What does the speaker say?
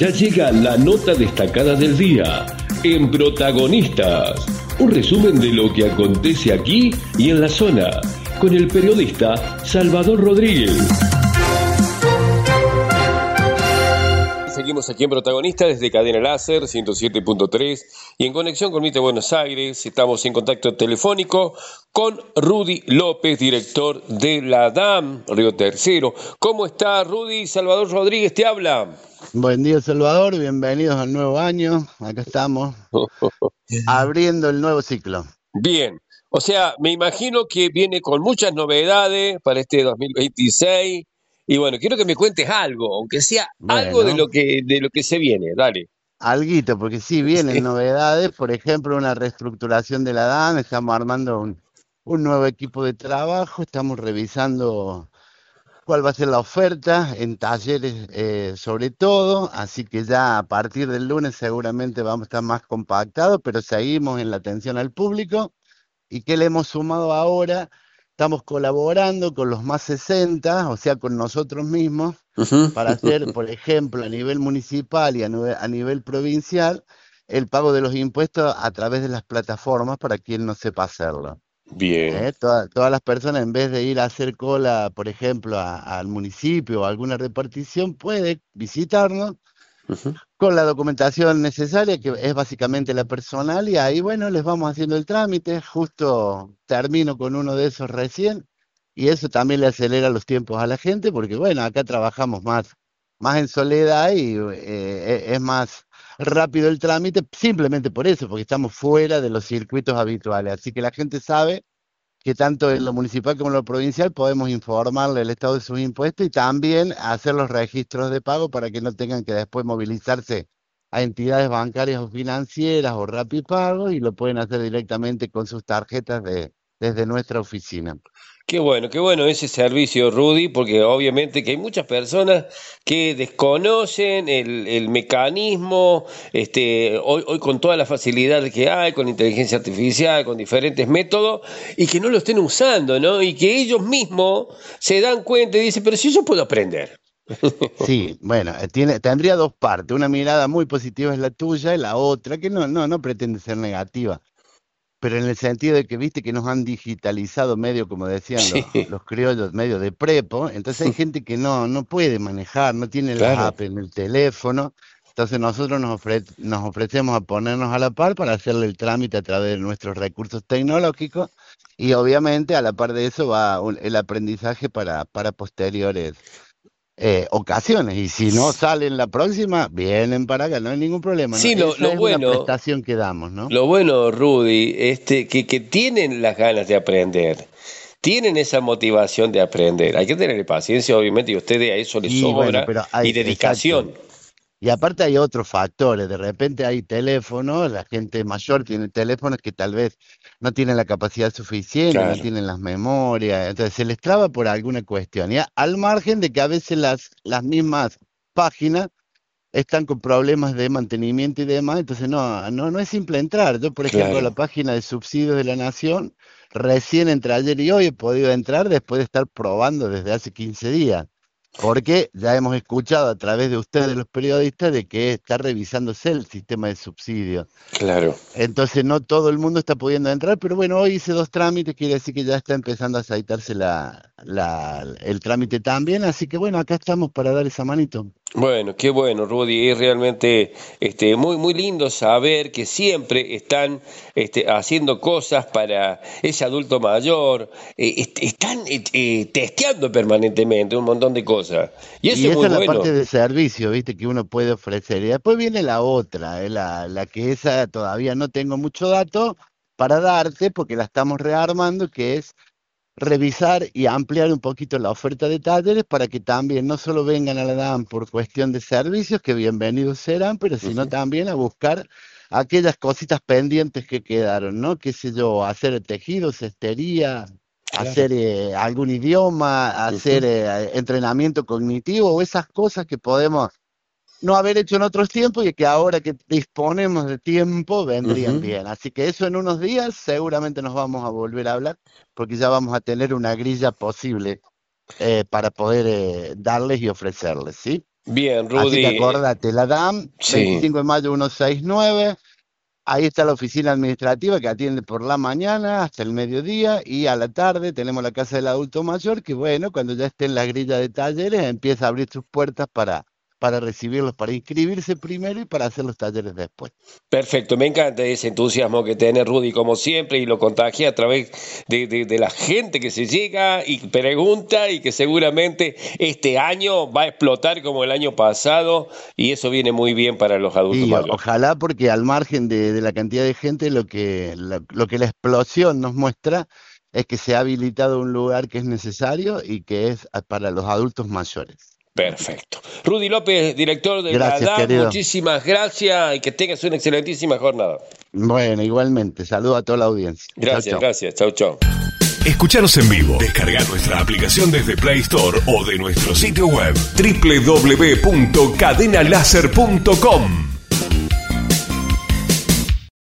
Ya llega la nota destacada del día en Protagonistas. Un resumen de lo que acontece aquí y en la zona, con el periodista Salvador Rodríguez. Seguimos aquí en Protagonistas desde Cadena Láser 107.3 y en conexión con Mite Buenos Aires. Estamos en contacto telefónico con Rudy López, director de la DAM Río Tercero. ¿Cómo está, Rudy? Salvador Rodríguez te habla. Buen día, Salvador, bienvenidos al nuevo año. Acá estamos abriendo el nuevo ciclo. Bien, o sea, me imagino que viene con muchas novedades para este 2026 y bueno, quiero que me cuentes algo, aunque sea algo Bueno, de lo que se viene, dale. alguito, porque sí vienen Sí. novedades, por ejemplo, una reestructuración de la DAN, estamos armando un nuevo equipo de trabajo, estamos revisando cuál va a ser la oferta en talleres sobre todo, así que ya a partir del lunes seguramente vamos a estar más compactados, pero seguimos en la atención al público. ¿Y qué le hemos sumado ahora? Estamos colaborando con los más 60, o sea, con nosotros mismos, Ujú. para hacer, por ejemplo, a nivel municipal y a nivel provincial, el pago de los impuestos a través de las plataformas para quien no sepa hacerlo. Bien. Todas las personas, en vez de ir a hacer cola, por ejemplo, al municipio o a alguna repartición, puede visitarnos Ujú. con la documentación necesaria, que es básicamente la personal, y ahí, bueno, les vamos haciendo el trámite. Justo termino con uno de esos recién, y eso también le acelera los tiempos a la gente, porque, bueno, acá trabajamos más en soledad y es más rápido el trámite, simplemente por eso, porque estamos fuera de los circuitos habituales. Así que la gente sabe que tanto en lo municipal como en lo provincial podemos informarle el estado de sus impuestos y también hacer los registros de pago para que no tengan que después movilizarse a entidades bancarias o financieras o Rapipago, y lo pueden hacer directamente con sus tarjetas desde nuestra oficina. Qué bueno ese servicio, Rudy, porque obviamente que hay muchas personas que desconocen el mecanismo, hoy con toda la facilidad que hay, con inteligencia artificial, con diferentes métodos, y que no lo estén usando, ¿no? Y que ellos mismos se dan cuenta y dicen, pero si yo puedo aprender. Sí, bueno, tendría dos partes. Una mirada muy positiva es la tuya y la otra que no pretende ser negativa. Pero en el sentido de que viste que nos han digitalizado medio, como decían Sí, los criollos, medio de prepo, entonces hay gente que no puede manejar, no tiene las claro. apps en el teléfono, entonces nosotros nos ofrecemos a ponernos a la par para hacerle el trámite a través de nuestros recursos tecnológicos, y obviamente a la par de eso va el aprendizaje para posteriores ocasiones, y si no salen la próxima, vienen para acá, no hay ningún problema, ¿no? Sí, Esa es una prestación que damos, ¿no? lo bueno, Rudy, que tienen las ganas de aprender, tienen esa motivación de aprender. Hay que tener paciencia, obviamente, y a ustedes a eso les Sí, bueno, sobra, pero y exacto. dedicación. Y aparte hay otros factores, de repente hay teléfonos, la gente mayor tiene teléfonos que tal vez no tienen la capacidad suficiente, no Claro. tienen las memorias, entonces se les traba por alguna cuestión. Ya al margen de que a veces las mismas páginas están con problemas de mantenimiento y demás, entonces no es simple entrar. Yo, por ejemplo, a la Claro. página de subsidios de la Nación, recién entre ayer y hoy he podido entrar después de estar probando desde hace 15 días. Porque ya hemos escuchado a través de ustedes, los periodistas, de que está revisándose el sistema de subsidios. Claro. Entonces no todo el mundo está pudiendo entrar, pero bueno, hoy hice dos trámites, quiere decir que ya está empezando a aceitarse el trámite también, así que bueno, acá estamos para dar esa manito. Bueno, qué bueno, Rudy. Es realmente muy, muy lindo saber que siempre están haciendo cosas para ese adulto mayor. Están testeando permanentemente un montón de cosas. Y eso Y es muy esa es la parte bueno. de servicio, viste, que uno puede ofrecer. Y después viene la otra, la que esa todavía no tengo mucho dato para darte, porque la estamos rearmando, que es revisar y ampliar un poquito la oferta de talleres para que también no solo vengan a la DAM por cuestión de servicios, que bienvenidos serán, pero sino Ujú. también a buscar aquellas cositas pendientes que quedaron, ¿no? Qué sé yo, hacer tejido, cestería, Claro. hacer algún idioma, hacer Ujú. entrenamiento cognitivo, o esas cosas que podemos no haber hecho en otros tiempos y que ahora que disponemos de tiempo vendrían Ujú. bien. Así que eso en unos días seguramente nos vamos a volver a hablar, porque ya vamos a tener una grilla posible para poder darles y ofrecerles, ¿sí? Bien, Así que Rudy. acordate, la DAM, Sí. 25 de mayo 169. Ahí está la oficina administrativa que atiende por la mañana hasta el mediodía, y a la tarde tenemos la casa del adulto mayor que, bueno, cuando ya esté en la grilla de talleres empieza a abrir sus puertas para recibirlos, para inscribirse primero y para hacer los talleres después. Perfecto, me encanta ese entusiasmo que tiene Rudy como siempre y lo contagia a través de la gente que se llega y pregunta y que seguramente este año va a explotar como el año pasado y eso viene muy bien para los adultos Y mayores. ojalá, porque al margen de la cantidad de gente, lo que la explosión nos muestra es que se ha habilitado un lugar que es necesario y que es para los adultos mayores. Perfecto. Rudy López, director de la Gracias, DAM, querido. muchísimas gracias y que tengas una excelentísima jornada. Bueno, igualmente, saludo a toda la audiencia. Chau, Gracias, chau. gracias. Chau, chau. Escuchanos en vivo. Descarga nuestra aplicación desde Play Store o de nuestro sitio web www.cadenalaser.com.